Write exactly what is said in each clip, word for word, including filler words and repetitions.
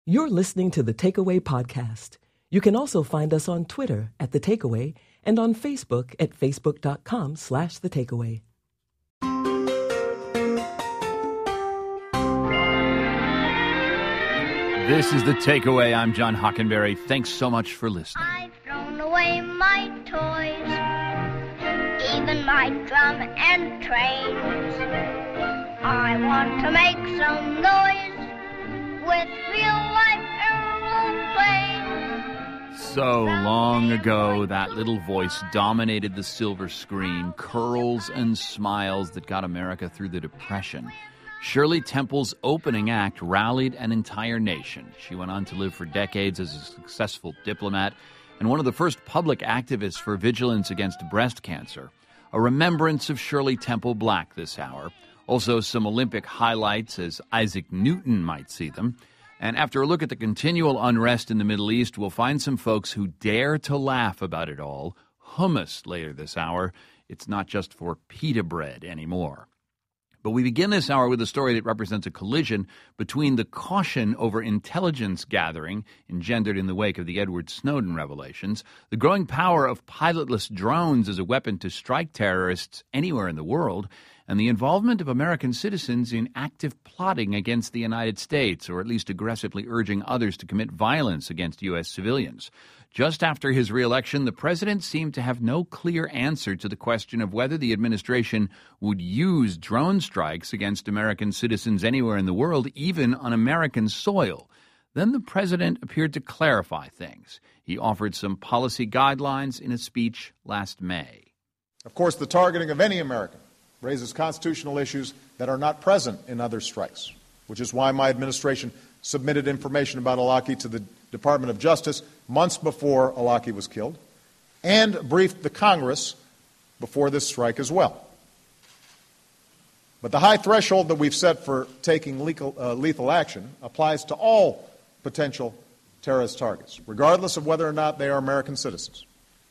You're listening to The Takeaway Podcast. You can also find us on Twitter at The Takeaway and on Facebook at facebook.com slash The Takeaway. This is The Takeaway. I'm John Hockenberry. Thanks so much for listening. I've thrown away my toys, even my drum and trains. I want to make some noise with real-life aeroplanes. So long ago, that little voice dominated the silver screen, curls and smiles that got America through the Depression. Shirley Temple's opening act rallied an entire nation. She went on to live for decades as a successful diplomat and one of the first public activists for vigilance against breast cancer. A remembrance of Shirley Temple Black this hour. Also some Olympic highlights as Isaac Newton might see them. And after a look at the continual unrest in the Middle East, we'll find some folks who dare to laugh about it all. Hummus later this hour. It's not just for pita bread anymore. But we begin this hour with a story that represents a collision between the caution over intelligence gathering engendered in the wake of the Edward Snowden revelations, the growing power of pilotless drones as a weapon to strike terrorists anywhere in the world, and the involvement of American citizens in active plotting against the United States, or at least aggressively urging others to commit violence against U S civilians. Just after his reelection, the president seemed to have no clear answer to the question of whether the administration would use drone strikes against American citizens anywhere in the world, even on American soil. Then the president appeared to clarify things. He offered some policy guidelines in a speech last May. Of course, the targeting of any American raises constitutional issues that are not present in other strikes, which is why my administration submitted information about Al-Awlaki to the Department of Justice months before Al-Awlaki was killed, and briefed the Congress before this strike as well. But the high threshold that we've set for taking lethal, uh, lethal action applies to all potential terrorist targets, regardless of whether or not they are American citizens.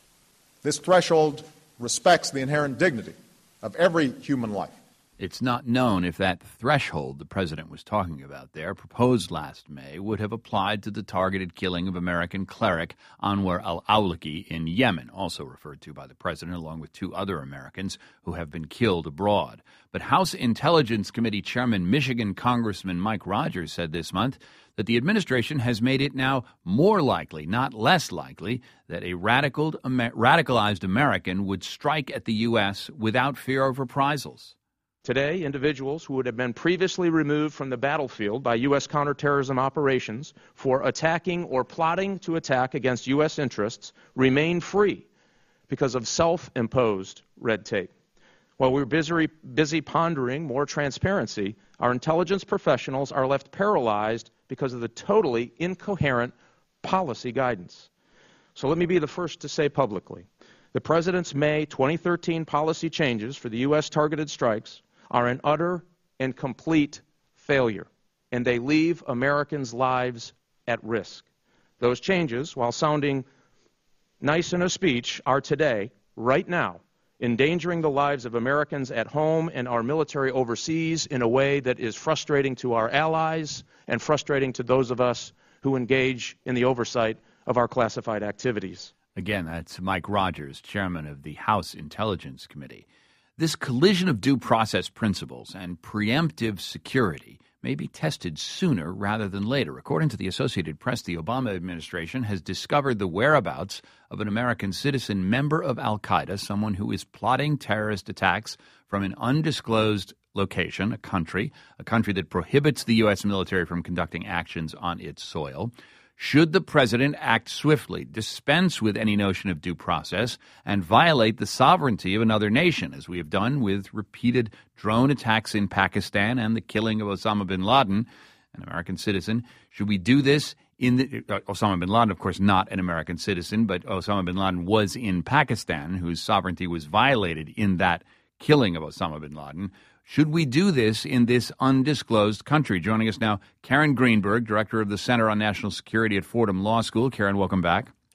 This threshold respects the inherent dignity of every human life. It's not known if that threshold the president was talking about there, proposed last May, would have applied to the targeted killing of American cleric Anwar al-Awlaki in Yemen, also referred to by the president, along with two other Americans who have been killed abroad. But House Intelligence Committee Chairman Michigan Congressman Mike Rogers said this month that the administration has made it now more likely, not less likely, that a radical, radicalized American would strike at the U S without fear of reprisals. Today, individuals who would have been previously removed from the battlefield by U S counterterrorism operations for attacking or plotting to attack against U S interests remain free because of self-imposed red tape. While we're busy, busy pondering more transparency, our intelligence professionals are left paralyzed because of the totally incoherent policy guidance. So let me be the first to say publicly, the President's May twenty thirteen policy changes for the U S targeted strikes are an utter and complete failure, and they leave Americans' lives at risk. Those changes, while sounding nice in a speech, are today, right now, endangering the lives of Americans at home and our military overseas in a way that is frustrating to our allies and frustrating to those of us who engage in the oversight of our classified activities. Again, that's Mike Rogers, chairman of the House Intelligence Committee. This collision of due process principles and preemptive security may be tested sooner rather than later. According to the Associated Press, the Obama administration has discovered the whereabouts of an American citizen member of al-Qaeda, someone who is plotting terrorist attacks from an undisclosed location, a country, a country that prohibits the U S military from conducting actions on its soil. Should the president act swiftly, dispense with any notion of due process, and violate the sovereignty of another nation, as we have done with repeated drone attacks in Pakistan and the killing of Osama bin Laden, an American citizen? Should we do this in the, uh, Osama bin Laden, of course, not an American citizen, but Osama bin Laden was in Pakistan, whose sovereignty was violated in that killing of Osama bin Laden. Should we do this in this undisclosed country? Joining us now, Karen Greenberg, director of the Center on National Security at Fordham Law School. Karen, welcome back.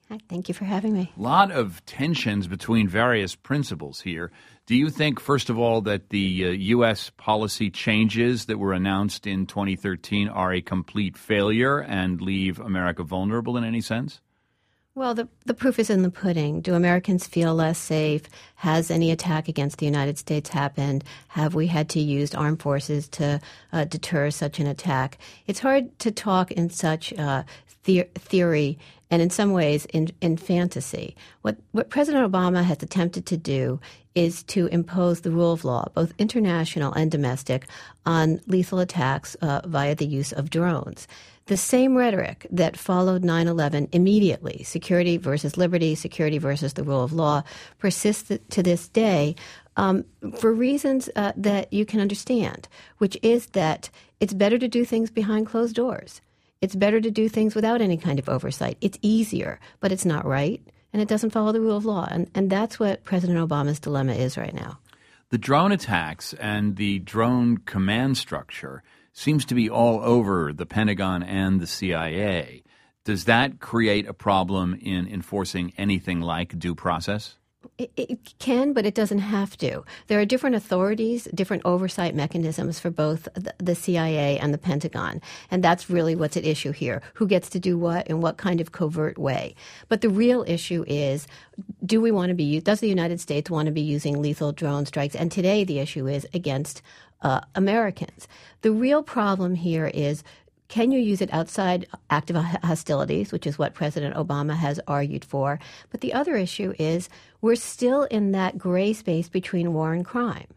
Hi, thank you for having me. A lot of tensions between various principles here. Do you think, first of all, that the uh, U S policy changes that were announced in twenty thirteen are a complete failure and leave America vulnerable in any sense? Well, the, the proof is in the pudding. Do Americans feel less safe? Has any attack against the United States happened? Have we had to use armed forces to uh, deter such an attack? It's hard to talk in such uh, the- theory and in some ways in, in fantasy. What, what President Obama has attempted to do is to impose the rule of law, both international and domestic, on lethal attacks uh, via the use of drones. The same rhetoric that followed nine eleven immediately, security versus liberty, security versus the rule of law, persists to this day um, for reasons uh, that you can understand, which is that it's better to do things behind closed doors. It's better to do things without any kind of oversight. It's easier, but it's not right, and it doesn't follow the rule of law. And, and that's what President Obama's dilemma is right now. The drone attacks and the drone command structure seems to be all over the Pentagon and the C I A. Does that create a problem in enforcing anything like due process? It, it can, but it doesn't have to. There are different authorities, different oversight mechanisms for both the, the C I A and the Pentagon. And that's really what's at issue here. Who gets to do what in what kind of covert way? But the real issue is, do we want to be, does the United States want to be using lethal drone strikes? And today the issue is against uh, Americans. The real problem here is, can you use it outside active hostilities, which is what President Obama has argued for? But the other issue is we're still in that gray space between war and crime.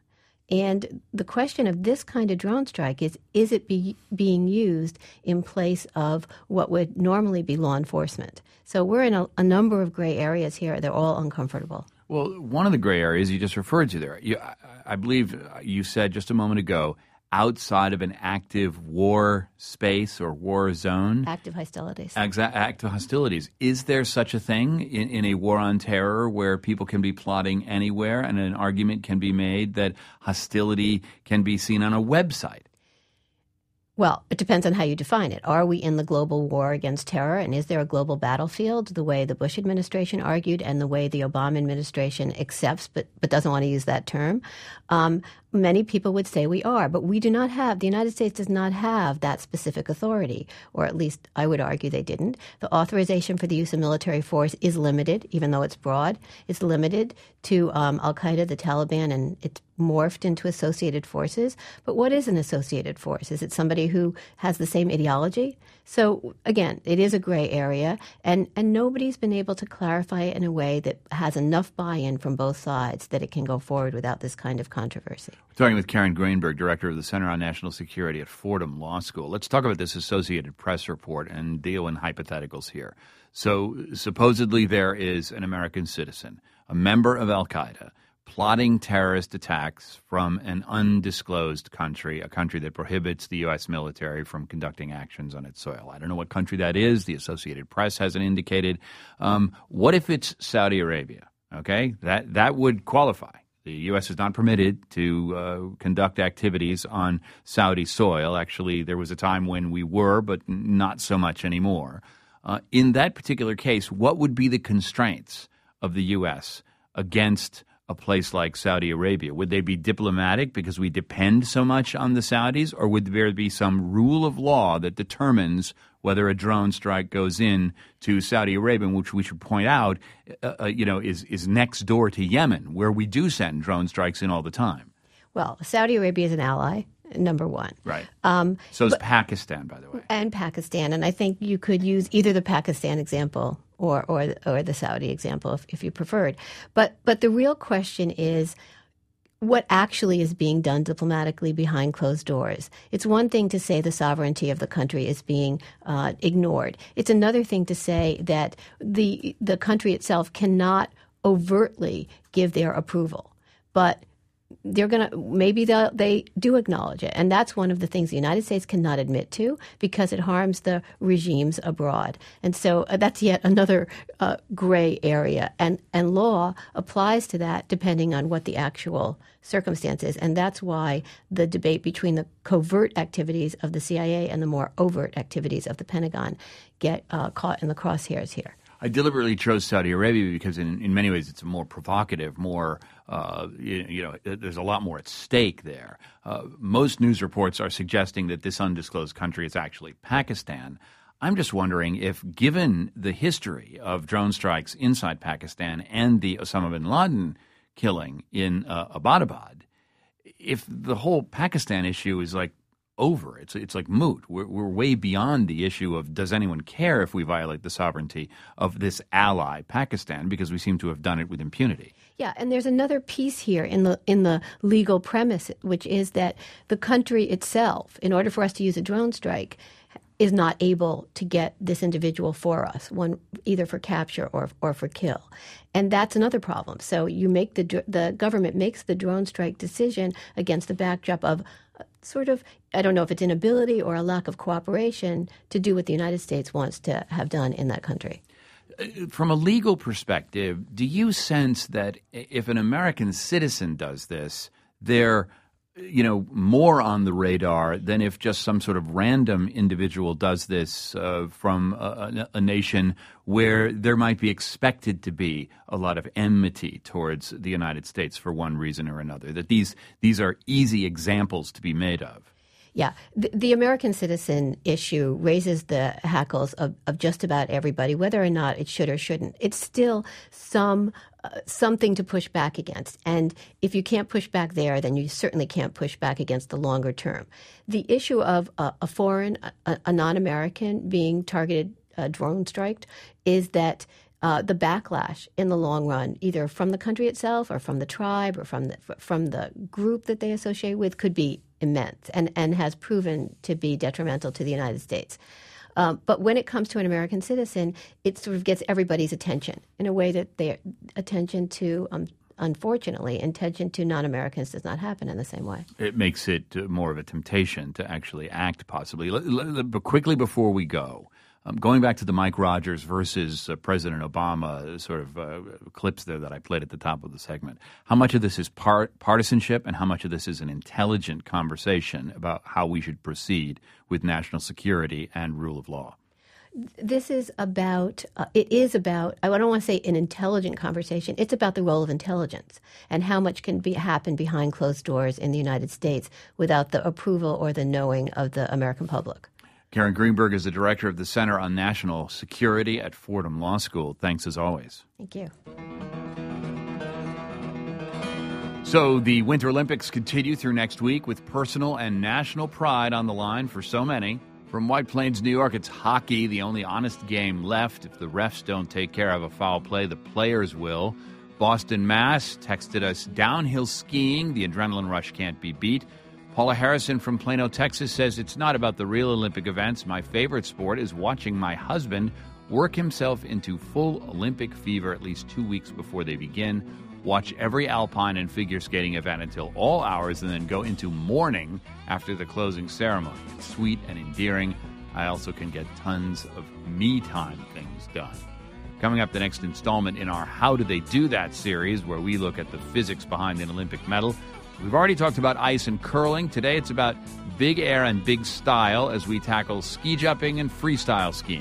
And the question of this kind of drone strike is, is it be, being used in place of what would normally be law enforcement? So we're in a, a number of gray areas here. They're all uncomfortable. Well, one of the gray areas you just referred to there, you, I, I believe you said just a moment ago, outside of an active war space or war zone. Active hostilities. Exa- active hostilities. Is there such a thing in, in a war on terror where people can be plotting anywhere and an argument can be made that hostility can be seen on a website? Well, it depends on how you define it. Are we in the global war against terror, and is there a global battlefield the way the Bush administration argued and the way the Obama administration accepts but, but doesn't want to use that term? Um, many people would say we are, but we do not have, the United States does not have that specific authority, or at least I would argue they didn't. The authorization for the use of military force is limited, even though it's broad. It's limited to um, al-Qaeda, the Taliban, and it's morphed into associated forces. But what is an associated force? Is it somebody who has the same ideology? So, again, it is a gray area, and, and nobody's been able to clarify it in a way that has enough buy-in from both sides that it can go forward without this kind of controversy. We're talking with Karen Greenberg, director of the Center on National Security at Fordham Law School. Let's talk about this Associated Press report and deal in hypotheticals here. So, supposedly there is an American citizen, a member of al-Qaeda, plotting terrorist attacks from an undisclosed country, a country that prohibits the U S military from conducting actions on its soil. I don't know what country that is. The Associated Press hasn't indicated. Um, what if it's Saudi Arabia? Okay, that that would qualify. The U S is not permitted to uh, conduct activities on Saudi soil. Actually, there was a time when we were, but not so much anymore. Uh, in that particular case, what would be the constraints of the U S against a place like Saudi Arabia? Would they be diplomatic because we depend so much on the Saudis, or would there be some rule of law that determines whether a drone strike goes in to Saudi Arabia, which we should point out, uh, you know, is, is next door to Yemen, where we do send drone strikes in all the time? Well, Saudi Arabia is an ally, number one. Right. Um, so is but, Pakistan, by the way. And Pakistan. And I think you could use either the Pakistan example or or, or the Saudi example if, if you preferred. But but the real question is, what actually is being done diplomatically behind closed doors? It's one thing to say the sovereignty of the country is being uh, ignored. It's another thing to say that the the country itself cannot overtly give their approval. But they're going to, maybe they do acknowledge it. And that's one of the things the United States cannot admit to because it harms the regimes abroad. And so uh, that's yet another uh, gray area. And, and law applies to that depending on what the actual circumstance is. And that's why the debate between the covert activities of the C I A and the more overt activities of the Pentagon get uh, caught in the crosshairs here. I deliberately chose Saudi Arabia because in, in many ways it's more provocative, more, uh, you, you know, there's a lot more at stake there. Uh, most news reports are suggesting that this undisclosed country is actually Pakistan. I'm just wondering if, given the history of drone strikes inside Pakistan and the Osama bin Laden killing in uh, Abbottabad, if the whole Pakistan issue is like over, it's it's like moot. We're, we're way beyond the issue of does anyone care if we violate the sovereignty of this ally, Pakistan, because we seem to have done it with impunity. Yeah, and there's another piece here in the in the legal premise, which is that the country itself, in order for us to use a drone strike, is not able to get this individual for us, one either for capture or or for kill, and that's another problem. So you make the the government makes the drone strike decision against the backdrop of uh, sort of, I don't know if it's inability or a lack of cooperation to do what the United States wants to have done in that country. From a legal perspective, do you sense that if an American citizen does this, they're you know, more on the radar than if just some sort of random individual does this uh, from a, a nation where there might be expected to be a lot of enmity towards the United States for one reason or another, that these these are easy examples to be made of? Yeah, the, the American citizen issue raises the hackles of, of just about everybody, whether or not it should or shouldn't. It's still some uh, something to push back against. And if you can't push back there, then you certainly can't push back against the longer term. The issue of uh, a foreign, a, a non-American being targeted, uh, drone striked, is that Uh, the backlash in the long run, either from the country itself or from the tribe or from the, from the group that they associate with, could be immense and, and has proven to be detrimental to the United States. Um, but when it comes to an American citizen, it sort of gets everybody's attention in a way that their attention to, um, unfortunately, attention to non-Americans does not happen in the same way. It makes it more of a temptation to actually act, possibly. But quickly before we go, Um, going back to the Mike Rogers versus uh, President Obama sort of uh, clips there that I played at the top of the segment, how much of this is part partisanship and how much of this is an intelligent conversation about how we should proceed with national security and rule of law? This is about, uh, it is about, I don't want to say an intelligent conversation, it's about the role of intelligence and how much can be happen behind closed doors in the United States without the approval or the knowing of the American public. Karen Greenberg is the director of the Center on National Security at Fordham Law School. Thanks as always. Thank you. So the Winter Olympics continue through next week with personal and national pride on the line for so many. From White Plains, New York, it's hockey, the only honest game left. If the refs don't take care of a foul play, the players will. Boston, Mass. texted us, downhill skiing, the adrenaline rush can't be beat. Paula Harrison from Plano, Texas says, it's not about the real Olympic events. My favorite sport is watching my husband work himself into full Olympic fever at least two weeks before they begin. Watch every alpine and figure skating event until all hours and then go into mourning after the closing ceremony. It's sweet and endearing. I also can get tons of me time things done. Coming up, the next installment in our How Do They Do That series, where we look at the physics behind an Olympic medal. We've already talked about ice and curling. Today it's about big air and big style as we tackle ski jumping and freestyle skiing.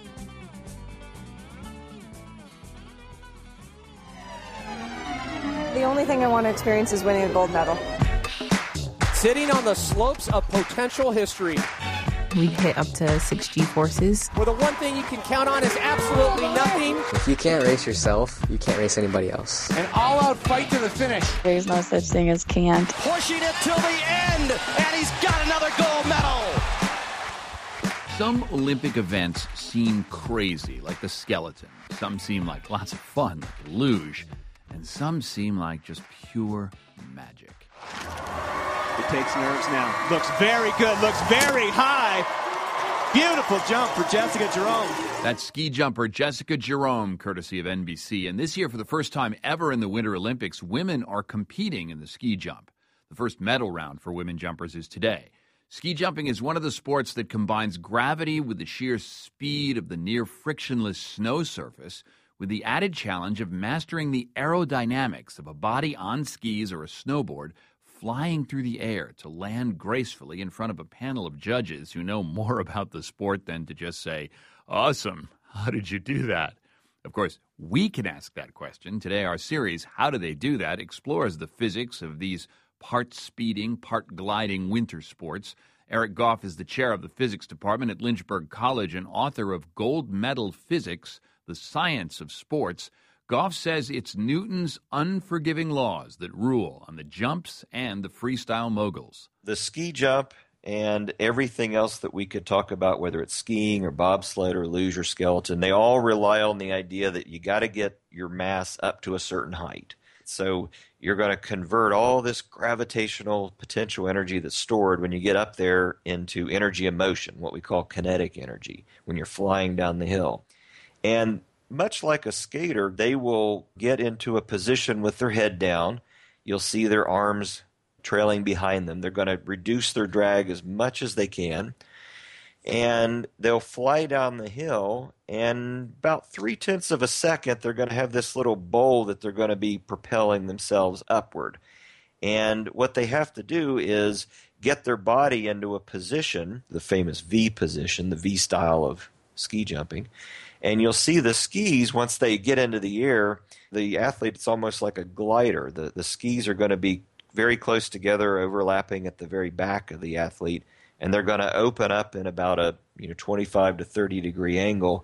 The only thing I want to experience is winning a gold medal. Sitting on the slopes of potential history. We hit up to six G forces. Where the one thing you can count on is absolutely nothing. If you can't race yourself, you can't race anybody else. An all-out fight to the finish. There's no such thing as can't. Pushing it till the end, and he's got another gold medal. Some Olympic events seem crazy, like the skeleton. Some seem like lots of fun, like the luge. And some seem like just pure magic. It takes nerves now. Looks very good. Looks very high. Beautiful jump for Jessica Jerome. That's ski jumper Jessica Jerome, courtesy of N B C. And this year, for the first time ever in the Winter Olympics, women are competing in the ski jump. The first medal round for women jumpers is today. Ski jumping is one of the sports that combines gravity with the sheer speed of the near frictionless snow surface, with the added challenge of mastering the aerodynamics of a body on skis or a snowboard flying through the air to land gracefully in front of a panel of judges who know more about the sport than to just say, awesome, how did you do that? Of course, we can ask that question. Today, our series, How Do They Do That?, explores the physics of these part-speeding, part-gliding winter sports. Eric Goff is the chair of the physics department at Lynchburg College and author of Gold Medal Physics, The Science of Sports. Goff says it's Newton's unforgiving laws that rule on the jumps and the freestyle moguls. The ski jump and everything else that we could talk about, whether it's skiing or bobsled or luge or skeleton, they all rely on the idea that you got to get your mass up to a certain height. So you're going to convert all this gravitational potential energy that's stored when you get up there into energy of motion, what we call kinetic energy, when you're flying down the hill. And much like a skater, they will get into a position with their head down. You'll see their arms trailing behind them. They're going to reduce their drag as much as they can. And they'll fly down the hill, and about three-tenths of a second, they're going to have this little bowl that they're going to be propelling themselves upward. And what they have to do is get their body into a position, the famous V position, the V style of ski jumping. And you'll see the skis, once they get into the air, the athlete, it's almost like a glider. The, the skis are going to be very close together, overlapping at the very back of the athlete. And they're going to open up in about a you know twenty-five to thirty degree angle,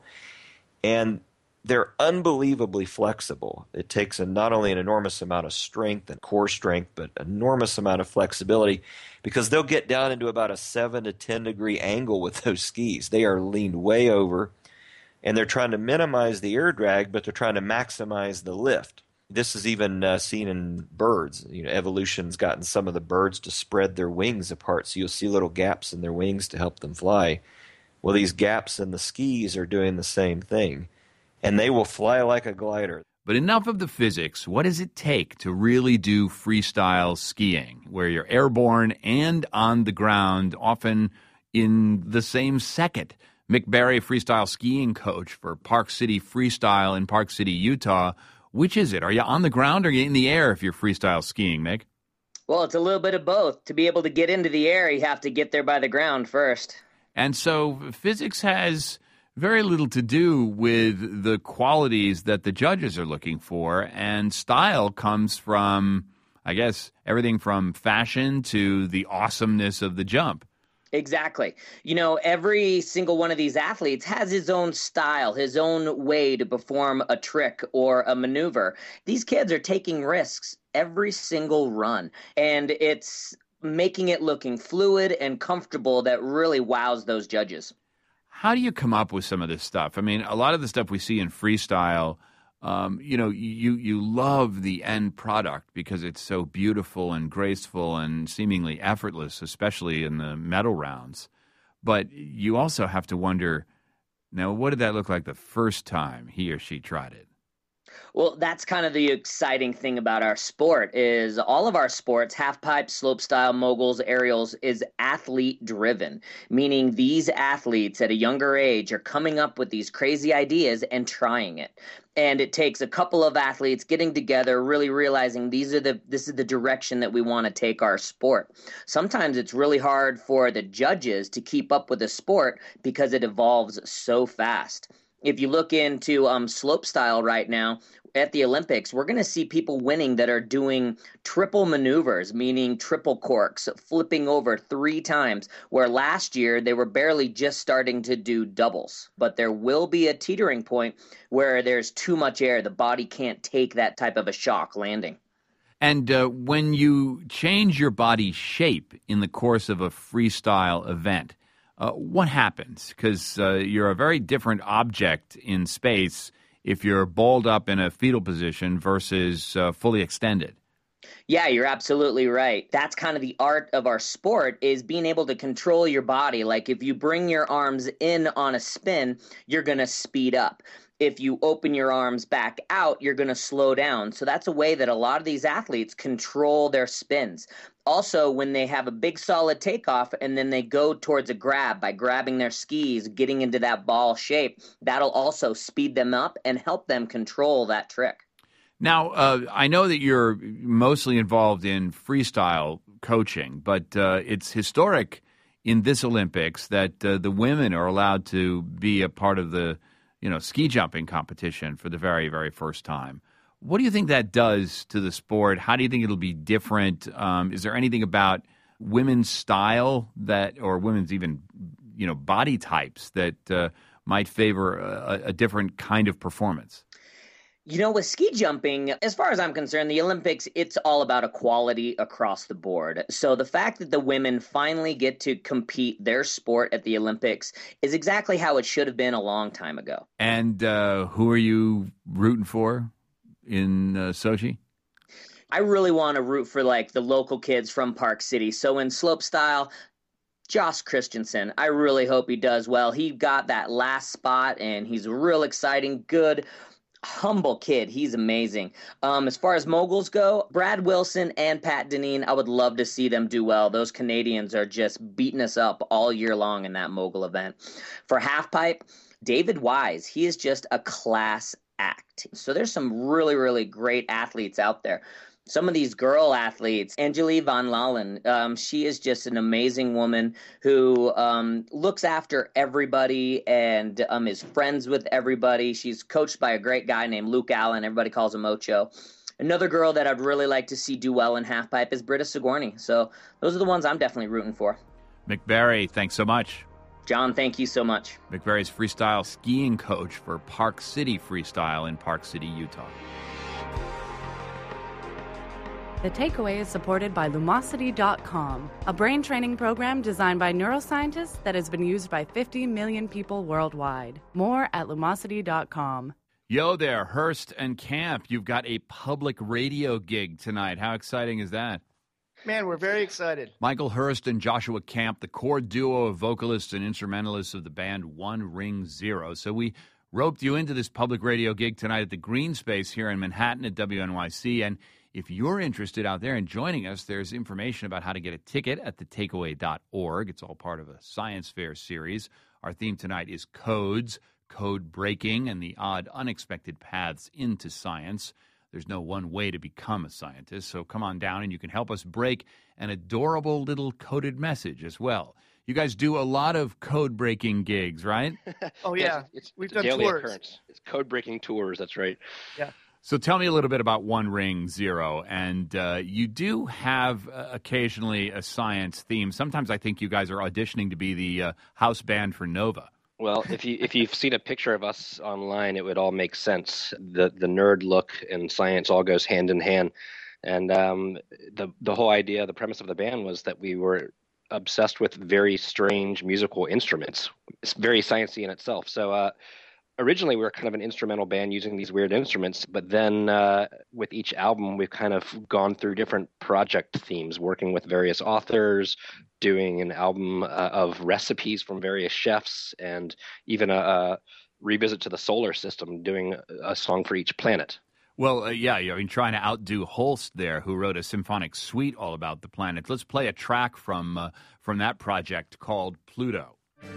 and they're unbelievably flexible. It takes a, not only an enormous amount of strength and core strength, but an enormous amount of flexibility, because they'll get down into about a seven to ten degree angle with those skis. They are leaned way over, and they're trying to minimize the air drag, but they're trying to maximize the lift. This is even uh, seen in birds. You know, evolution's gotten some of the birds to spread their wings apart, so you'll see little gaps in their wings to help them fly. Well, these gaps in the skis are doing the same thing, and they will fly like a glider. But enough of the physics. What does it take to really do freestyle skiing, where you're airborne and on the ground, often in the same second? Mick Barry, freestyle skiing coach for Park City Freestyle in Park City, Utah. Which is it? Are you on the ground or are you in the air if you're freestyle skiing, Mick? Well, it's a little bit of both. To be able to get into the air, you have to get there by the ground first. And so physics has very little to do with the qualities that the judges are looking for, and style comes from, I guess, everything from fashion to the awesomeness of the jump. Exactly. You know, every single one of these athletes has his own style, his own way to perform a trick or a maneuver. These kids are taking risks every single run, and it's making it looking fluid and comfortable that really wows those judges. How do you come up with some of this stuff? I mean, a lot of the stuff we see in freestyle, Um, you know, you, you love the end product because it's so beautiful and graceful and seemingly effortless, especially in the medal rounds. But you also have to wonder, now, what did that look like the first time he or she tried it? Well, that's kind of the exciting thing about our sport is all of our sports, half-pipe, slopestyle, moguls, aerials, is athlete-driven, meaning these athletes at a younger age are coming up with these crazy ideas and trying it. And it takes a couple of athletes getting together, really realizing these are the this is the direction that we want to take our sport. Sometimes it's really hard for the judges to keep up with the sport because it evolves so fast. If you look into um, slopestyle right now at the Olympics, we're going to see people winning that are doing triple maneuvers, meaning triple corks, flipping over three times, where last year they were barely just starting to do doubles. But there will be a teetering point where there's too much air. The body can't take that type of a shock landing. And uh, when you change your body shape in the course of a freestyle event, Uh, what happens? Because uh, you're a very different object in space if you're balled up in a fetal position versus uh, fully extended. Yeah, you're absolutely right. That's kind of the art of our sport, is being able to control your body. Like if you bring your arms in on a spin, you're going to speed up. If you open your arms back out, you're going to slow down. So that's a way that a lot of these athletes control their spins. Also, when they have a big solid takeoff and then they go towards a grab by grabbing their skis, getting into that ball shape, that'll also speed them up and help them control that trick. Now, uh, I know that you're mostly involved in freestyle coaching, but uh, it's historic in this Olympics that uh, the women are allowed to be a part of the you know, ski jumping competition for the very, very first time. What do you think that does to the sport? How do you think it'll be different? Um, is there anything about women's style that, or women's even, you know, body types that uh, might favor a, a different kind of performance? You know, with ski jumping, as far as I'm concerned, the Olympics, it's all about equality across the board. So the fact that the women finally get to compete their sport at the Olympics is exactly how it should have been a long time ago. And uh, who are you rooting for in uh, Sochi? I really want to root for, like, the local kids from Park City. So in slopestyle, Josh Christensen, I really hope he does well. He got that last spot, and he's real exciting, good, humble kid. He's amazing. Um, as far as moguls go, Brad Wilson and Pat Deneen, I would love to see them do well. Those Canadians are just beating us up all year long in that mogul event. For halfpipe, David Wise, he is just a class act. So there's some really, really great athletes out there. Some of these girl athletes, Angelique Van Lalen, um, she is just an amazing woman who um, looks after everybody and um, is friends with everybody. She's coached by a great guy named Luke Allen. Everybody calls him Ocho. Another girl that I'd really like to see do well in halfpipe is Britta Sigourney. So those are the ones I'm definitely rooting for. Mick Barry, thanks so much. John, thank you so much. Mick Barry's freestyle skiing coach for Park City Freestyle in Park City, Utah. The Takeaway is supported by Lumosity dot com, a brain training program designed by neuroscientists that has been used by fifty million people worldwide. More at Lumosity dot com. Yo there, Hurst and Camp. You've got a public radio gig tonight. How exciting is that? Man, we're very excited. Michael Hurst and Joshua Camp, the core duo of vocalists and instrumentalists of the band One Ring Zero. So we roped you into this public radio gig tonight at the Green Space here in Manhattan at W N Y C. And if you're interested out there in joining us, there's information about how to get a ticket at the takeaway dot org. It's all part of a science fair series. Our theme tonight is codes, code breaking, and the odd, unexpected paths into science. There's no one way to become a scientist, so come on down and you can help us break an adorable little coded message as well. You guys do a lot of code-breaking gigs, right? Oh, yeah. Yes, it's We've it's done a daily tours. occurrence. It's code-breaking tours, that's right. Yeah. So tell me a little bit about One Ring Zero. And uh, you do have uh, occasionally a science theme. Sometimes I think you guys are auditioning to be the uh, house band for Nova. Well, if you if you've seen a picture of us online, it would all make sense. The the nerd look and science all goes hand in hand. And um, the the whole idea, the premise of the band was that we were obsessed with very strange musical instruments. It's very sciencey in itself. So uh, originally we were kind of an instrumental band using these weird instruments, but then uh, with each album we've kind of gone through different project themes, working with various authors, doing an album uh, of recipes from various chefs, and even a, a revisit to the solar system, doing a song for each planet. Well, uh, yeah, I mean, trying to outdo Holst there, who wrote a symphonic suite all about the planets. Let's play a track from uh, from that project called Pluto.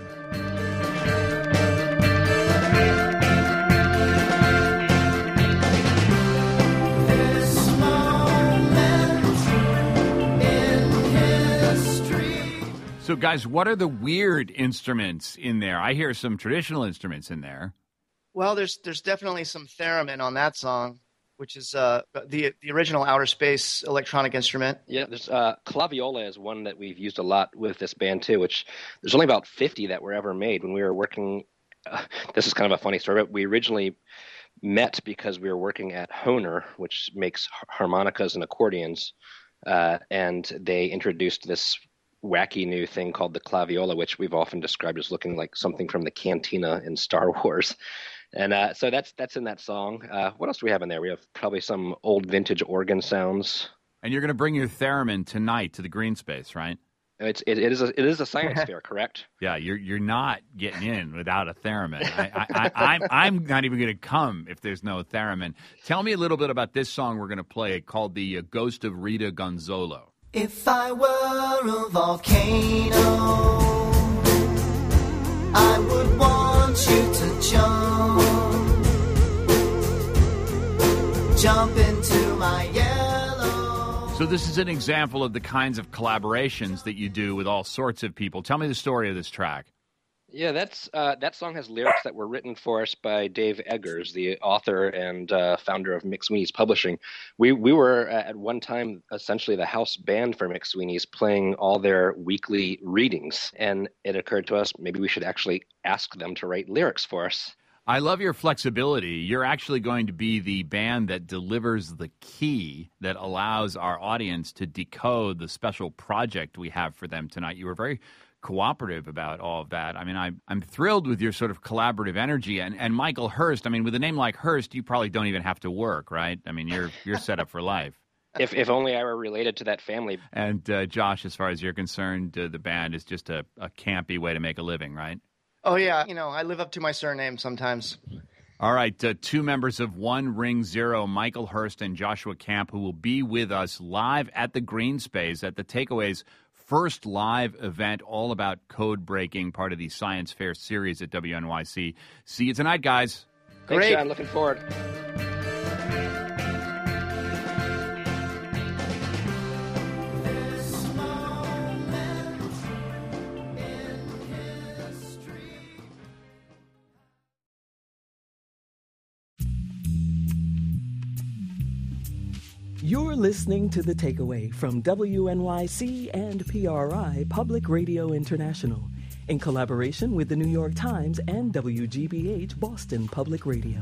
So, guys, what are the weird instruments in there? I hear some traditional instruments in there. Well, there's there's definitely some theremin on that song, which is uh, the the original outer space electronic instrument. Yeah, there's uh, claviola is one that we've used a lot with this band too. Which there's only about fifty that were ever made. When we were working, uh, this is kind of a funny story. But we originally met because we were working at Hohner, which makes harmonicas and accordions, uh, and they introduced this wacky new thing called the claviola, which we've often described as looking like something from the cantina in Star Wars. And uh, so that's that's in that song. Uh, what else do we have in there? We have probably some old vintage organ sounds. And you're going to bring your theremin tonight to the Green Space, right? It's it, it is a, it is a science fair, correct? Yeah, you're you're not getting in without a theremin. I, I, I, I'm I'm not even going to come if there's no theremin. Tell me a little bit about this song we're going to play called "The Ghost of Rita Gonzalo." If I were a volcano, I would want you to jump, jump into my yellow. So this is an example of the kinds of collaborations that you do with all sorts of people. Tell me the story of this track. Yeah, that's uh, that song has lyrics that were written for us by Dave Eggers, the author and uh, founder of McSweeney's Publishing. We we were uh, at one time essentially the house band for McSweeney's, playing all their weekly readings, and it occurred to us maybe we should actually ask them to write lyrics for us. I love your flexibility. You're actually going to be the band that delivers the key that allows our audience to decode the special project we have for them tonight. You were very cooperative about all of that. I mean, I, I'm thrilled with your sort of collaborative energy. And, and Michael Hurst, I mean, with a name like Hurst, you probably don't even have to work, right? I mean, you're you're set up for life. If if only I were related to that family. And uh, Josh, as far as you're concerned, uh, the band is just a, a campy way to make a living, right? Oh, yeah. You know, I live up to my surname sometimes. All right, uh, two members of One Ring Zero, Michael Hurst and Joshua Camp, who will be with us live at the Green Space at the Takeaway's first live event, all about code breaking, part of the Science Fair series at W N Y C. See you tonight, guys. Thanks, John. Looking forward. You're listening to The Takeaway from W N Y C and P R I Public Radio International in collaboration with the New York Times and W G B H Boston Public Radio.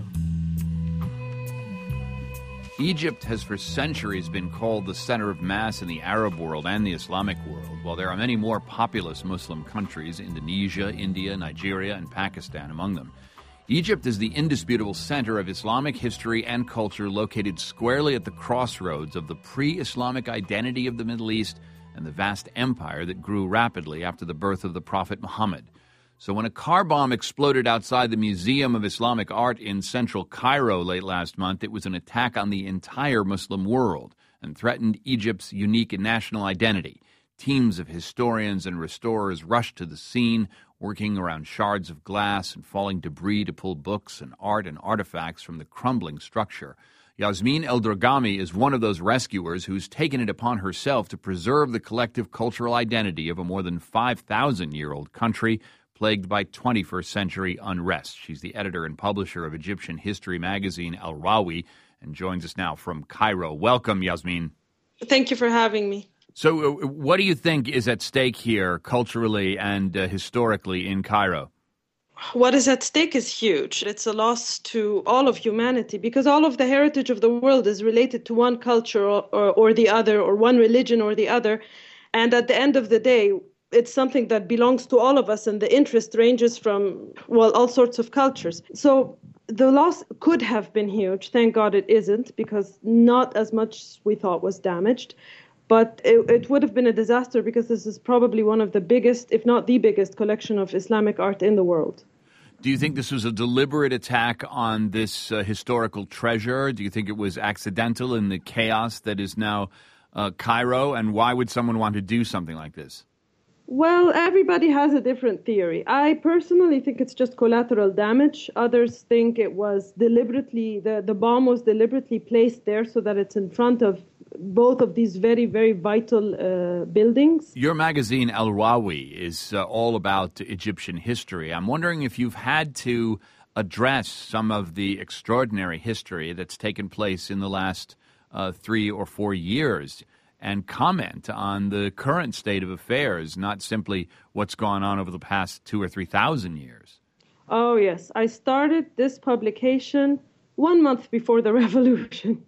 Egypt has for centuries been called the center of mass in the Arab world and the Islamic world, while there are many more populous Muslim countries, Indonesia, India, Nigeria, and Pakistan among them. Egypt is the indisputable center of Islamic history and culture, located squarely at the crossroads of the pre-Islamic identity of the Middle East and the vast empire that grew rapidly after the birth of the Prophet Muhammad. So when a car bomb exploded outside the Museum of Islamic Art in central Cairo late last month, it was an attack on the entire Muslim world and threatened Egypt's unique national identity. Teams of historians and restorers rushed to the scene, working around shards of glass and falling debris to pull books and art and artifacts from the crumbling structure. Yasmin Eldragami is one of those rescuers who's taken it upon herself to preserve the collective cultural identity of a more than five thousand year old country plagued by twenty-first century unrest. She's the editor and publisher of Egyptian history magazine Al Rawi and joins us now from Cairo. Welcome, Yasmin. Thank you for having me. So uh, what do you think is at stake here culturally and uh, historically in Cairo? What is at stake is huge. It's a loss to all of humanity because all of the heritage of the world is related to one culture or, or, or the other, or one religion or the other. And at the end of the day, it's something that belongs to all of us, and the interest ranges from, well, all sorts of cultures. So the loss could have been huge. Thank God it isn't, because not as much as we thought was damaged. But it, it would have been a disaster because this is probably one of the biggest, if not the biggest, collection of Islamic art in the world. Do you think this was a deliberate attack on this uh, historical treasure? Do you think it was accidental in the chaos that is now uh, Cairo? And why would someone want to do something like this? Well, everybody has a different theory. I personally think it's just collateral damage. Others think it was deliberately, the, the bomb was deliberately placed there so that it's in front of both of these very, very vital uh, buildings. Your magazine, Al Rawi, is uh, all about Egyptian history. I'm wondering if you've had to address some of the extraordinary history that's taken place in the last uh, three or four years and comment on the current state of affairs, not simply what's gone on over the past two or three thousand years. Oh, yes. I started this publication one month before the revolution.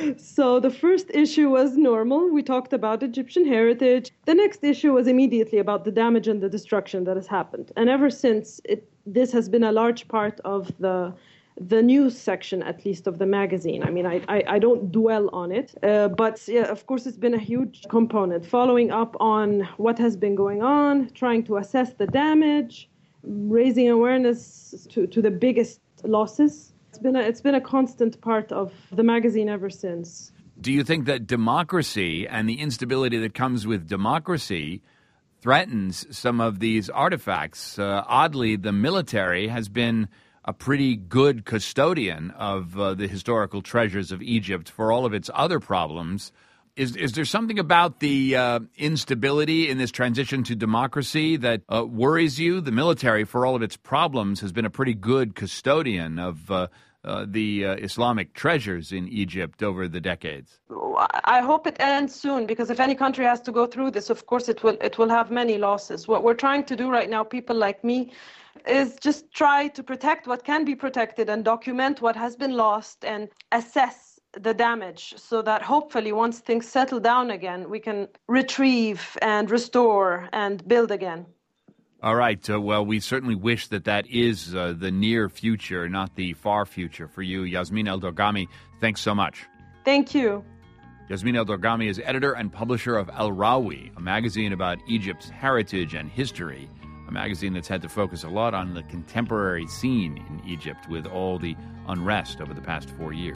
So the first issue was normal. We talked about Egyptian heritage. The next issue was immediately about the damage and the destruction that has happened. And ever since, it, this has been a large part of the the news section, at least, of the magazine. I mean, I, I, I don't dwell on it, uh, but yeah, of course, it's been a huge component, following up on what has been going on, trying to assess the damage, raising awareness to, to the biggest losses. It's been a, it's been a constant part of the magazine ever since. Do you think that democracy and the instability that comes with democracy threatens some of these artifacts? Uh, oddly, the military has been a pretty good custodian of uh, the historical treasures of Egypt for all of its other problems. Is is there something about the uh, instability in this transition to democracy that uh, worries you? The military, for all of its problems, has been a pretty good custodian of uh, uh, the uh, Islamic treasures in Egypt over the decades. I hope it ends soon, because if any country has to go through this, of course it will it will have many losses. What we're trying to do right now, people like me, is just try to protect what can be protected and document what has been lost and assess the damage, so that hopefully once things settle down again, we can retrieve and restore and build again. All right. Uh, well, we certainly wish that that is uh, the near future, not the far future for you. Yasmin Eldorgami, thanks so much. Thank you. Yasmin Eldorgami is editor and publisher of Al Rawi, a magazine about Egypt's heritage and history, a magazine that's had to focus a lot on the contemporary scene in Egypt with all the unrest over the past four years.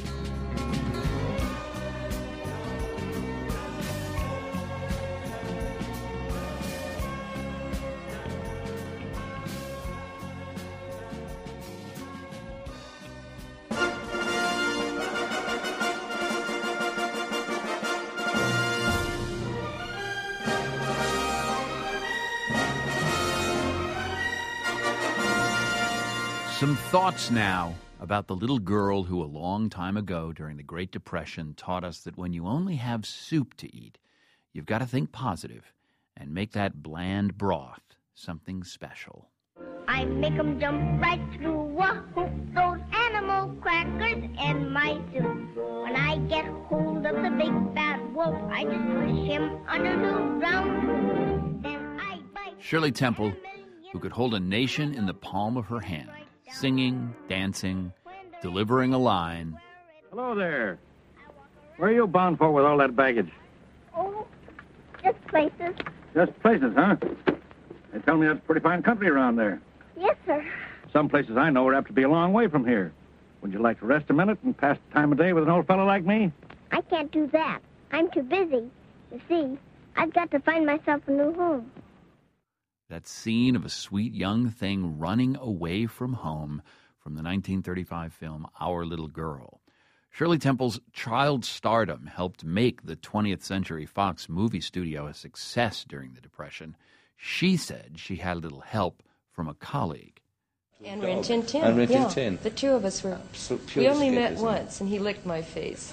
Some thoughts now about the little girl who a long time ago during the Great Depression taught us that when you only have soup to eat, you've got to think positive and make that bland broth something special. I make 'em jump right through a hoop, those animal crackers in my soup. When I get hold of the big bad wolf, I just push him under the ground. Then I bite. Shirley Temple, who could hold a nation in the palm of her hand, singing, dancing, delivering a line. Hello there. Where are you bound for with all that baggage? Oh, just places. Just places, huh? They tell me that's pretty fine country around there. Yes, sir. Some places I know are apt to be a long way from here. Would you like to rest a minute and pass the time of day with an old fellow like me? I can't do that. I'm too busy. You see, I've got to find myself a new home. That scene of a sweet young thing running away from home from the nineteen thirty-five film Our Little Girl. Shirley Temple's child stardom helped make the twentieth Century Fox movie studio a success during the Depression. She said she had a little help from a colleague. And Rin Tin Tin. And Rin Tin yeah. Tin. The two of us were, So we only escape, met isn't it? once, and he licked my face.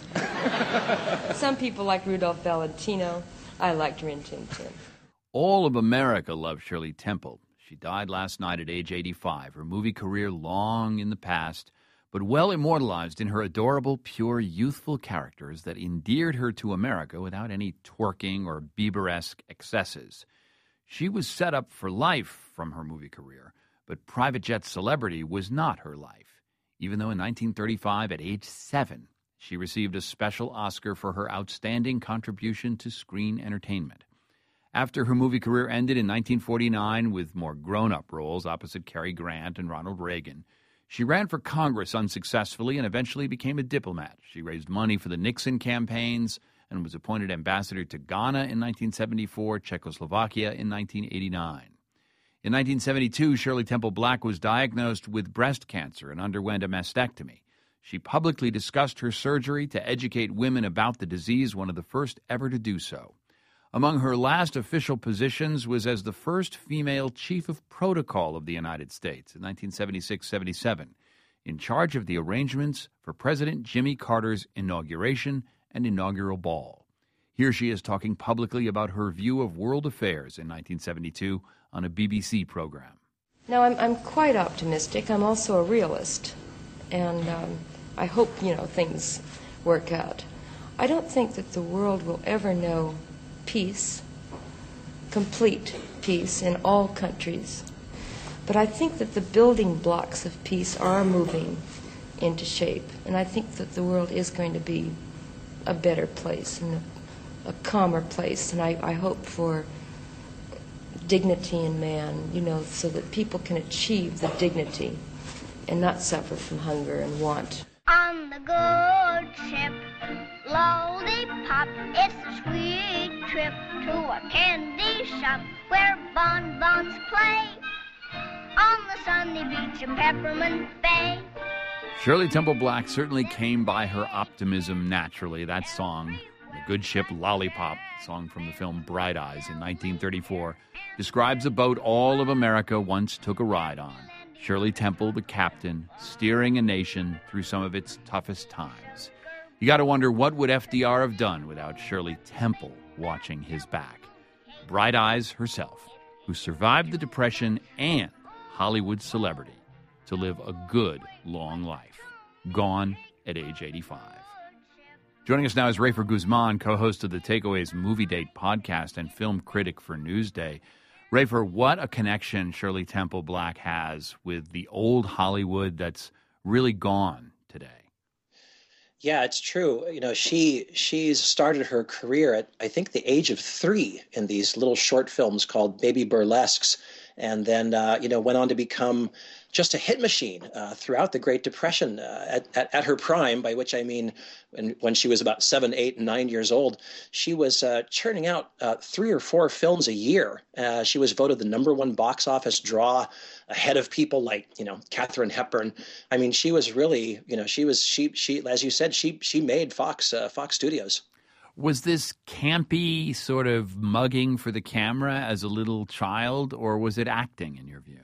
Some people like Rudolph Valentino. I liked Rin Tin Tin. All of America loved Shirley Temple. She died last night at age eighty-five, her movie career long in the past, but well immortalized in her adorable, pure, youthful characters that endeared her to America without any twerking or Bieber-esque excesses. She was set up for life from her movie career, but private jet celebrity was not her life, even though in nineteen thirty-five, at age seven, she received a special Oscar for her outstanding contribution to screen entertainment. After her movie career ended in nineteen forty-nine with more grown-up roles opposite Cary Grant and Ronald Reagan, she ran for Congress unsuccessfully and eventually became a diplomat. She raised money for the Nixon campaigns and was appointed ambassador to Ghana in nineteen seventy-four, Czechoslovakia in nineteen eighty-nine. In nineteen seventy-two, Shirley Temple Black was diagnosed with breast cancer and underwent a mastectomy. She publicly discussed her surgery to educate women about the disease, one of the first ever to do so. Among her last official positions was as the first female chief of protocol of the United States in nineteen seventy-six seventy-seven, in charge of the arrangements for President Jimmy Carter's inauguration and inaugural ball. Here she is talking publicly about her view of world affairs in nineteen seventy-two on a B B C program. Now, I'm, I'm quite optimistic. I'm also a realist. And um, I hope, you know, things work out. I don't think that the world will ever know peace, complete peace in all countries. But I think that the building blocks of peace are moving into shape. And I think that the world is going to be a better place and a, a calmer place. And I, I hope for dignity in man, you know, so that people can achieve the dignity and not suffer from hunger and want. On the good ship, lollipop, it's a sweet trip to a candy shop where bonbons play on the sunny beach of Peppermint Bay. Shirley Temple Black certainly came by her optimism naturally. That song, The Good Ship Lollipop, song from the film Bright Eyes in nineteen thirty-four, describes a boat all of America once took a ride on. Shirley Temple, the captain, steering a nation through some of its toughest times. You got to wonder, what would F D R have done without Shirley Temple watching his back? Bright Eyes herself, who survived the Depression and Hollywood celebrity to live a good, long life. Gone at age eighty-five. Joining us now is Rafer Guzman, co-host of the Takeaways Movie Date podcast and film critic for Newsday. Rafer, what a connection Shirley Temple Black has with the old Hollywood that's really gone today. Yeah, it's true. You know, she she's started her career at, I think, the age of three in these little short films called Baby Burlesques, and then, uh, you know, went on to become just a hit machine uh, throughout the Great Depression uh, at, at, at her prime, by which I mean when, when she was about seven, eight, and nine years old. She was uh, churning out uh, three or four films a year. Uh, she was voted the number one box office draw, ahead of people like, you know, Katharine Hepburn. I mean, she was really, you know, she was, she, she, as you said, she, she made Fox, uh, Fox Studios. Was this campy sort of mugging for the camera as a little child, or was it acting in your view?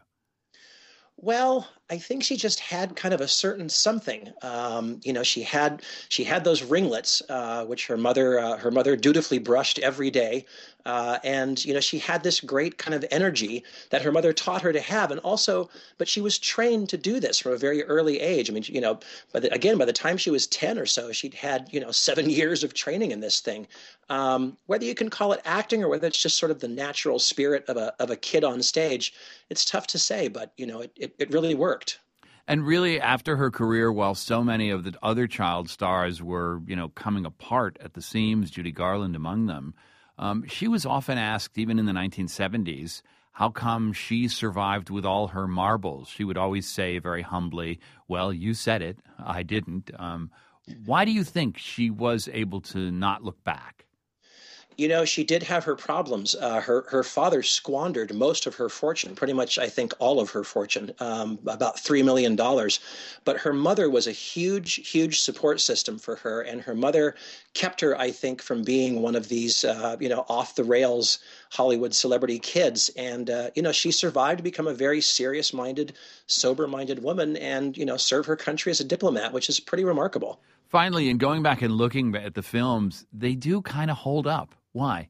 Well, I think she just had kind of a certain something. Um, you know, she had she had those ringlets, uh, which her mother uh, her mother dutifully brushed every day, uh, and you know, she had this great kind of energy that her mother taught her to have, and also, but she was trained to do this from a very early age. I mean, you know, but again, by the time she was ten or so, she'd had you know seven years of training in this thing. Um, whether you can call it acting or whether it's just sort of the natural spirit of a of a kid on stage, it's tough to say, but you know, it it, it really worked. And really, after her career, while so many of the other child stars were, you know, coming apart at the seams, Judy Garland among them, um, she was often asked, even in the nineteen seventies, how come she survived with all her marbles? She would always say very humbly, well, you said it, I didn't. Um, why do you think she was able to not look back? You know, she did have her problems. Uh, her her father squandered most of her fortune, pretty much, I think, all of her fortune, um, about three million dollars. But her mother was a huge, huge support system for her. And her mother kept her, I think, from being one of these, uh, you know, off-the-rails Hollywood celebrity kids. And, uh, you know, she survived to become a very serious-minded, sober-minded woman and, you know, serve her country as a diplomat, which is pretty remarkable. Finally, in going back and looking at the films, they do kind of hold up. Why?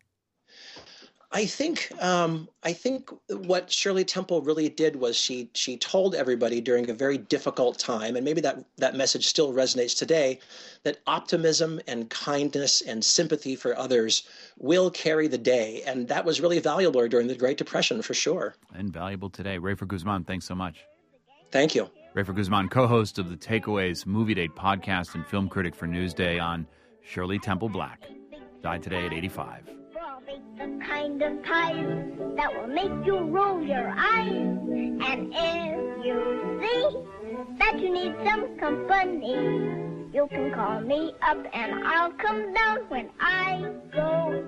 I think um, I think what Shirley Temple really did was she she told everybody during a very difficult time, and maybe that, that message still resonates today, that optimism and kindness and sympathy for others will carry the day. And that was really valuable during the Great Depression, for sure. And valuable today. Rafer Guzman, thanks so much. Thank you. Rafer Guzman, co-host of the Takeaways Movie Date podcast and film critic for Newsday on Shirley Temple Black. Died today at eighty-five. The kind of pies that will make you roll your eyes. And if you see that you need some company, you can call me up and I'll come down when I go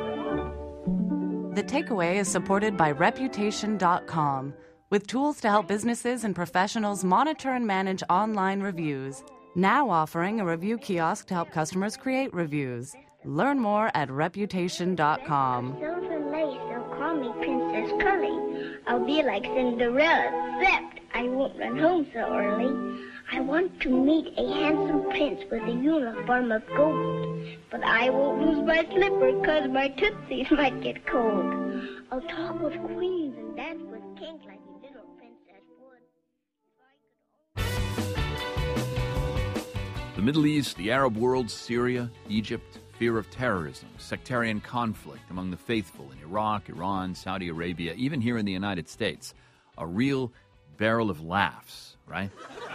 up. The Takeaway is supported by Reputation dot com, with tools to help businesses and professionals monitor and manage online reviews. Now offering a review kiosk to help customers create reviews. Learn more at Reputation dot com. Silver lace, they'll call me Princess Curly. I'll be like Cinderella, except I won't run home so early. I want to meet a handsome prince with a uniform of gold. But I won't lose my slipper, cause my tootsies might get cold. I'll talk with queens and dance with kings like a little princess would. The Middle East, the Arab world, Syria, Egypt, fear of terrorism, sectarian conflict among the faithful in Iraq, Iran, Saudi Arabia, even here in the United States. A real barrel of laughs, right?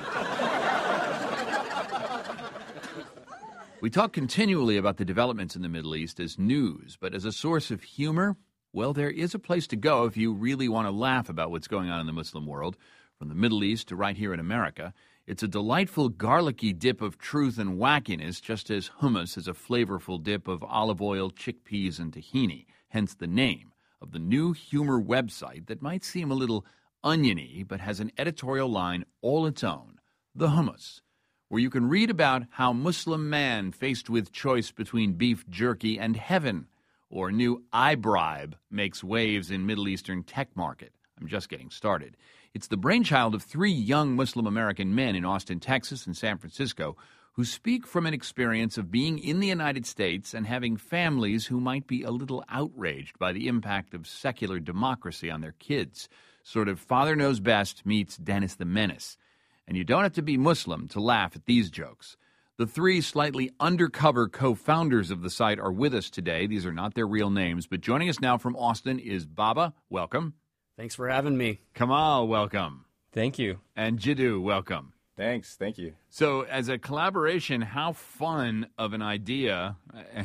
We talk continually about the developments in the Middle East as news, but as a source of humor, well, there is a place to go if you really want to laugh about what's going on in the Muslim world, from the Middle East to right here in America. It's a delightful garlicky dip of truth and wackiness, just as hummus is a flavorful dip of olive oil, chickpeas, and tahini, hence the name of the new humor website that might seem a little oniony but has an editorial line all its own, The Hummus, where you can read about how Muslim man faced with choice between beef jerky and heaven, or new iBribe makes waves in Middle Eastern tech market. I'm just getting started. It's the brainchild of three young Muslim American men in Austin, Texas and San Francisco who speak from an experience of being in the United States and having families who might be a little outraged by the impact of secular democracy on their kids. Sort of Father Knows Best meets Dennis the Menace. And you don't have to be Muslim to laugh at these jokes. The three slightly undercover co-founders of the site are with us today. These are not their real names, but joining us now from Austin is Baba. Welcome. Thanks for having me. Kamal, welcome. Thank you. And Jiddu, welcome. Thanks. Thank you. So as a collaboration, how fun of an idea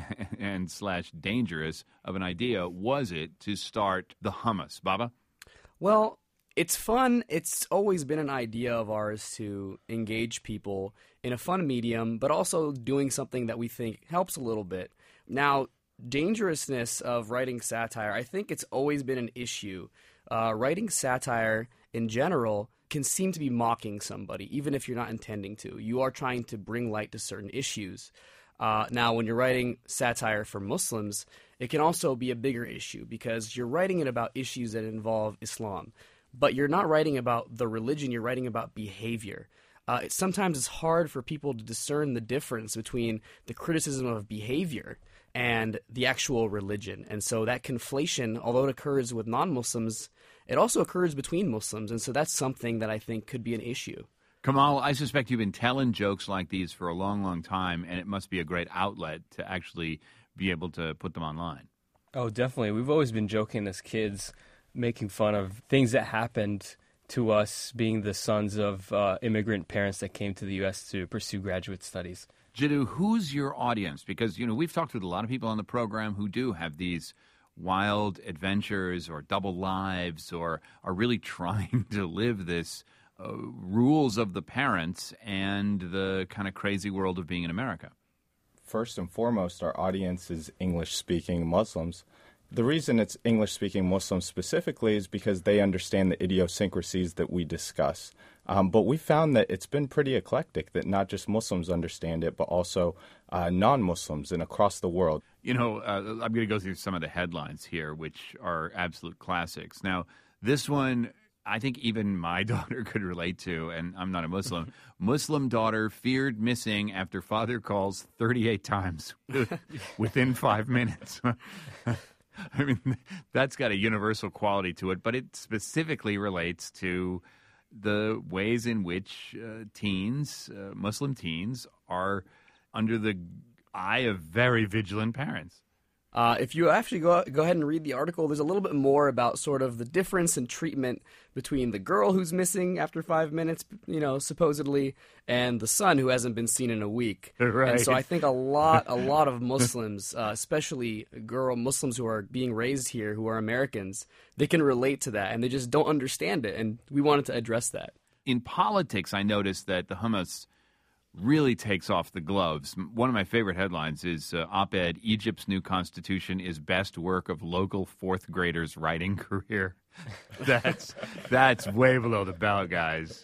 and slash dangerous of an idea was it to start the hummus? Baba? Well, it's fun. It's always been an idea of ours to engage people in a fun medium, but also doing something that we think helps a little bit. Now, dangerousness of writing satire, I think it's always been an issue. Uh, writing satire in general can seem to be mocking somebody, even if you're not intending to. You are trying to bring light to certain issues. Uh, now, when you're writing satire for Muslims, it can also be a bigger issue because you're writing it about issues that involve Islam. But you're not writing about the religion, you're writing about behavior. Uh, it, sometimes it's hard for people to discern the difference between the criticism of behavior and the actual religion. And so that conflation, although it occurs with non-Muslims, it also occurs between Muslims. And so that's something that I think could be an issue. Kamal, I suspect you've been telling jokes like these for a long, long time, and it must be a great outlet to actually be able to put them online. Oh, definitely. We've always been joking as kids, making fun of things that happened to us being the sons of uh, immigrant parents that came to the U S to pursue graduate studies. Jiddu, who's your audience? Because, you know, we've talked with a lot of people on the program who do have these wild adventures or double lives or are really trying to live this uh, rules of the parents and the kind of crazy world of being in America. First and foremost, our audience is English-speaking Muslims. The reason it's English-speaking Muslims specifically is because they understand the idiosyncrasies that we discuss. Um, but we found that it's been pretty eclectic, that not just Muslims understand it, but also uh, non-Muslims and across the world. You know, uh, I'm going to go through some of the headlines here, which are absolute classics. Now, this one, I think even my daughter could relate to, and I'm not a Muslim. Muslim daughter feared missing after father calls thirty-eight times within five minutes. I mean, that's got a universal quality to it, but it specifically relates to the ways in which uh, teens, uh, Muslim teens, are under the eye of very vigilant parents. Uh, if you actually go go ahead and read the article, there's a little bit more about sort of the difference in treatment between the girl who's missing after five minutes, you know, supposedly, and the son who hasn't been seen in a week. Right. And so I think a lot, a lot of Muslims, uh, especially girl Muslims who are being raised here, who are Americans, they can relate to that, and they just don't understand it. And we wanted to address that. In politics, I noticed that the hummus really takes off the gloves. One of my favorite headlines is uh, op-ed, Egypt's new constitution is best work of local fourth graders' writing career. That's that's way below the belt, guys.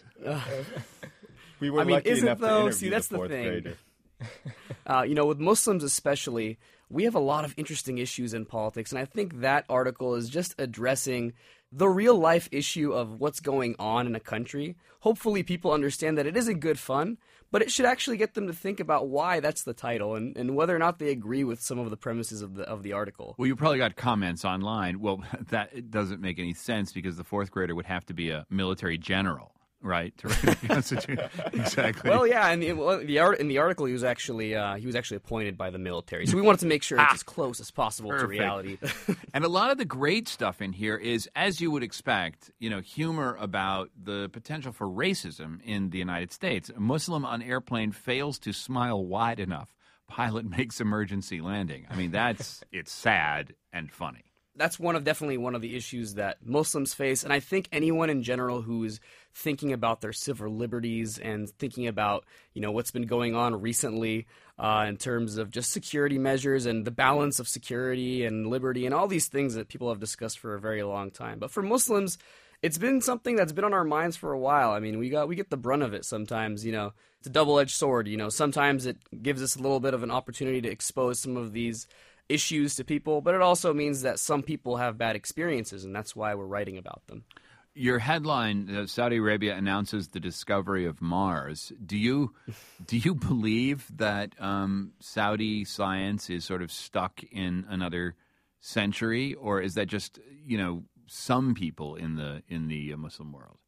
We were I mean, lucky isn't enough to though? interview See, that's the the fourth thing. grader. Uh, you know, with Muslims especially, we have a lot of interesting issues in politics, and I think that article is just addressing the real-life issue of what's going on in a country. Hopefully people understand that it isn't good fun, but it should actually get them to think about why that's the title and, and whether or not they agree with some of the premises of the of the article. Well, you probably got comments online. Well, that doesn't make any sense because the fourth grader would have to be a military general. Right, to write the Constitution. Exactly. Well, yeah, and the, well, the art, in the article, he was actually uh, he was actually appointed by the military, so we wanted to make sure it's as close as possible Perfect. to reality. And a lot of the great stuff in here is, as you would expect, you know, humor about the potential for racism in the United States. A Muslim on airplane fails to smile wide enough. Pilot makes emergency landing. I mean, that's it's sad and funny. That's one of definitely one of the issues that Muslims face, and I think anyone in general who's thinking about their civil liberties and thinking about, you know, what's been going on recently uh, in terms of just security measures and the balance of security and liberty and all these things that people have discussed for a very long time. But for Muslims, it's been something that's been on our minds for a while. I mean, we got we get the brunt of it sometimes, you know. It's a double-edged sword, you know. Sometimes it gives us a little bit of an opportunity to expose some of these issues to people, but it also means that some people have bad experiences, and that's why we're writing about them. Your headline, uh, Saudi Arabia announces the discovery of Mars. Do you do you believe that um, Saudi science is sort of stuck in another century, or is that just, you know, some people in the in the Muslim world?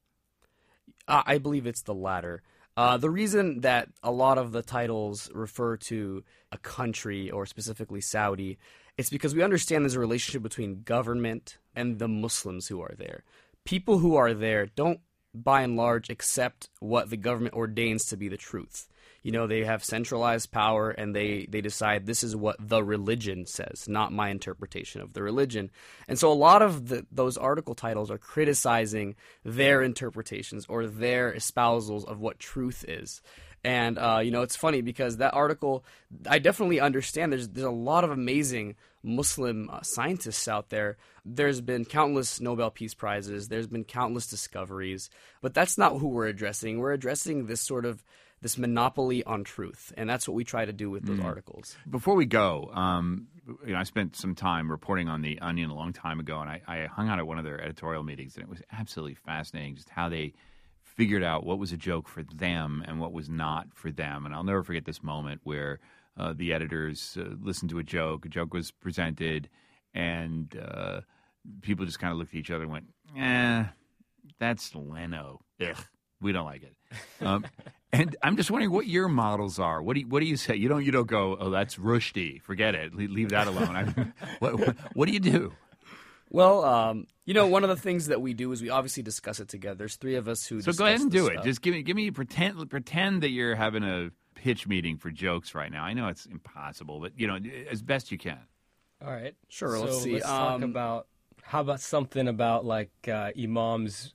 Uh, I believe it's the latter. Uh, the reason that a lot of the titles refer to a country, or specifically Saudi, it's because we understand there's a relationship between government and the Muslims who are there. People who are there don't, by and large, accept what the government ordains to be the truth. You know, they have centralized power, and they, they decide this is what the religion says, not my interpretation of the religion. And so a lot of the, those article titles are criticizing their interpretations or their espousals of what truth is. And, uh, you know, it's funny because that article, I definitely understand there's, there's a lot of amazing Muslim uh, scientists out there. There's been countless Nobel Peace Prizes. There's been countless discoveries. But that's not who we're addressing. We're addressing this sort of this monopoly on truth. And that's what we try to do with those mm. articles. Before we go, um, you know, I spent some time reporting on The Onion a long time ago, and I, I hung out at one of their editorial meetings, and it was absolutely fascinating just how they figured out what was a joke for them and what was not for them. And I'll never forget this moment where uh, the editors uh, listened to a joke. A joke was presented, and uh, people just kind of looked at each other and went, eh, that's Leno. Ugh, we don't like it. Um, and I'm just wondering what your models are. What do you, what do you say? You don't you don't go, oh, that's Rushdie. Forget it. Leave, leave that alone. I mean, what, what, what do you do? Well, um, you know, one of the things that we do is we obviously discuss it together. There's three of us who. So go ahead and do it. Stuff. Just give me, give me pretend, pretend that you're having a pitch meeting for jokes right now. I know it's impossible, but you know, as best you can. All right, sure. So let's see. Let's um, talk about how about something about like uh, imams,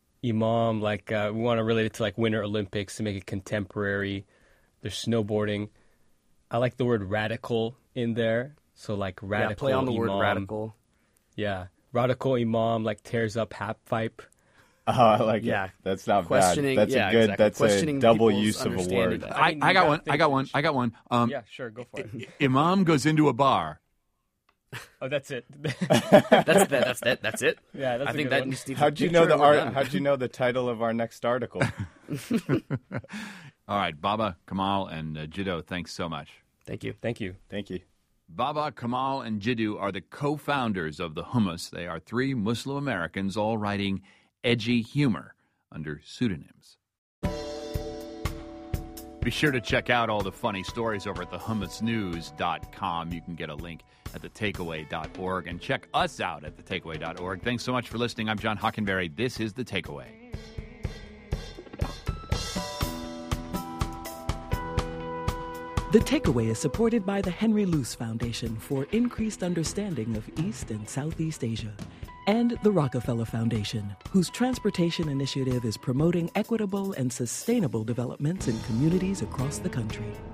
imam. Like uh, we want to relate it to like Winter Olympics to make it contemporary. There's snowboarding. I like the word radical in there. So like radical. Yeah, play on the imam. word radical. Yeah, radical imam like tears up half pipe. Oh, I like yeah. it. That's not Questioning, bad. That's yeah, a good. exactly. That's a double use of a word. I, I, I got one. I got one. I got one. Um, yeah, sure, go for it. Imam goes into a bar. Oh, that's it. that's that. That's that. That's it. Yeah, that's I a think good that one. needs to. How'd you know the art? How'd you know the title of our next article? All right, Baba, Kamal, and uh, Jiddu, thanks so much. Thank you. Thank you. Thank you. Baba, Kamal, and Jiddu are the co-founders of the Hummus. They are three Muslim Americans all writing edgy humor under pseudonyms. Be sure to check out all the funny stories over at the hummus news dot com. You can get a link at the takeaway dot org and check us out at the takeaway dot org. Thanks so much for listening. I'm John Hockenberry. This is The Takeaway. The Takeaway is supported by the Henry Luce Foundation for increased understanding of East and Southeast Asia, and the Rockefeller Foundation, whose transportation initiative is promoting equitable and sustainable developments in communities across the country.